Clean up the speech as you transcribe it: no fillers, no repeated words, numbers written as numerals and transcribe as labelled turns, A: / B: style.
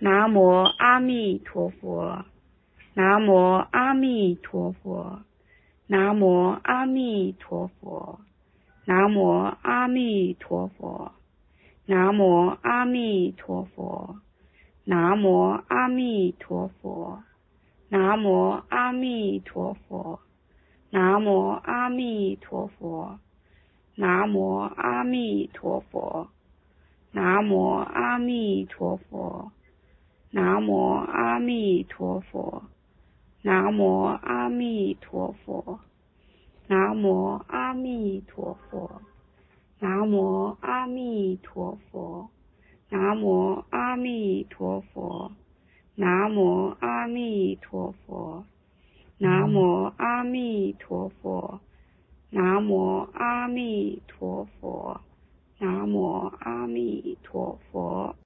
A: 南无阿弥陀佛，南无阿弥陀佛，南无阿弥陀佛，南无阿弥陀佛，南无阿弥陀佛，南无阿弥陀佛，南无阿弥陀佛，南无阿弥陀佛，南无阿弥陀佛，南无阿弥陀佛，南无阿弥陀佛，南无阿弥陀佛，南无阿弥陀佛，南无阿弥陀佛，南无阿弥陀佛，南无阿弥陀佛，南无阿弥陀佛，南无阿弥陀佛，南无阿弥陀佛。